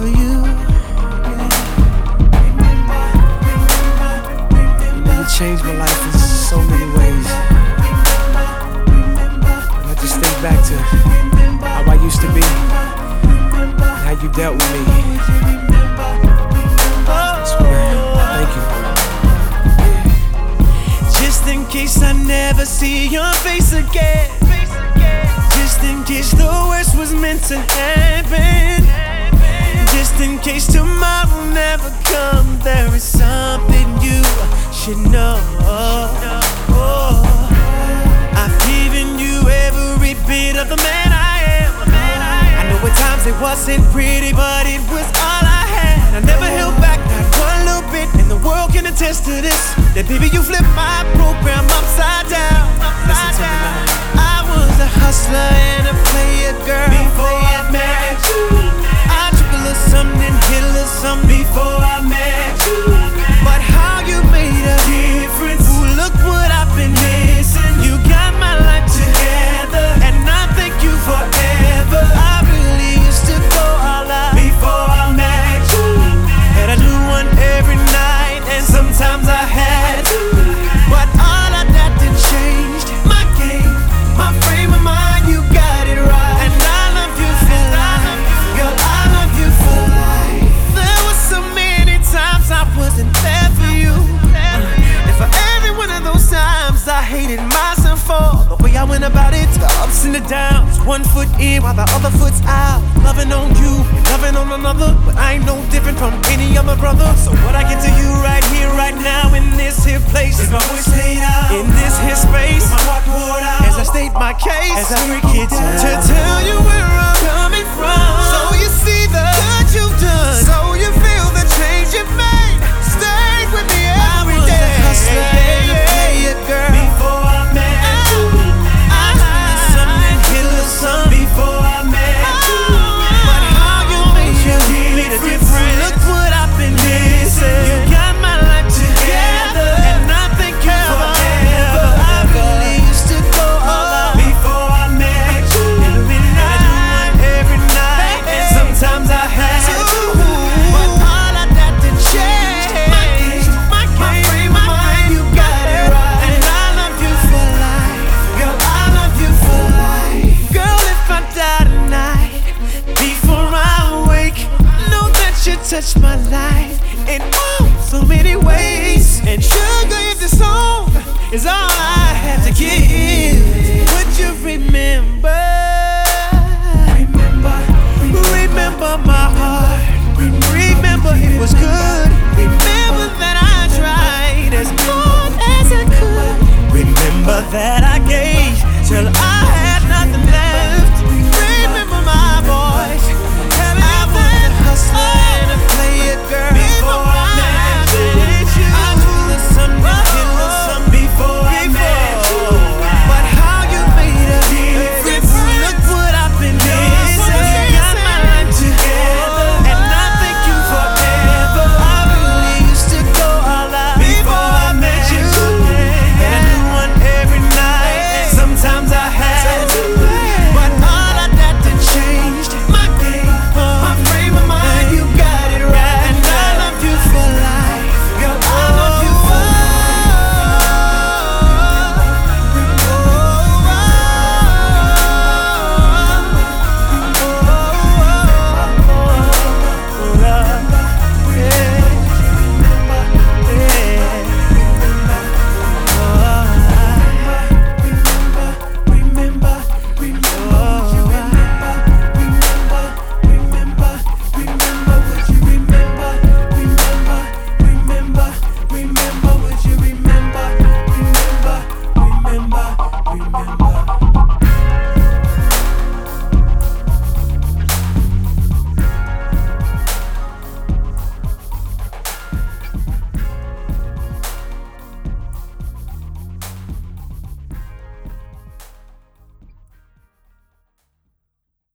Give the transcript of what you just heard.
for you. You changed my life in so many ways. And I just think back to how I used to be, and how you dealt with me. Thank you. Just in case I never see your face again, just in case the worst was meant to happen, just in case tomorrow never comes, there is something you should know. I've given you every bit of the man I am. I know at times it wasn't pretty, but it was all I had. I never held back, not one little bit, and the world can attest to this. That baby, you flipped my program upside down. I was a hustler and a player, girl, before I met you. I took a little something, hit a little something before I met you. But how you made a difference, ooh, look what I've been missing. You got my life together, and I thank you forever. I really used to go all out before I met you. Had a new one every night, and sometimes I had to. But all of that didn't change my game, my frame of mind, you got it right. And I love you for life, girl, I love you for life. There were so many times I wasn't there for you, and for every one of those times I hated myself for the way I went about it. The ups and the downs, one foot in while the other foot's out. Loving on you, loving on another, but I ain't no different from any other brother. So what I get to you right here, right now, in this here place, is my voice laid out, in this here space, my heart poured out, as I state my case, as I break it down, to tell you where I'm coming from. So you see the good you've done, so you feel the change you've made. Stay with me every day. I was a hustler and a player, girl, before I met you. I had something, hit a little something before I met you. But how you made a difference, look what I've been missing. You got my life together, and I thank you forever. I really used to go all out before I met you. Every night, and sometimes I had to. But all of that didn't change my game, my frame of mind, you got it right. And I love you for life, girl, I love you for life. Girl, if I die tonight, before I wake, know that you touched my life in so many ways. And sugar, if this song is all I have to give, would you remember my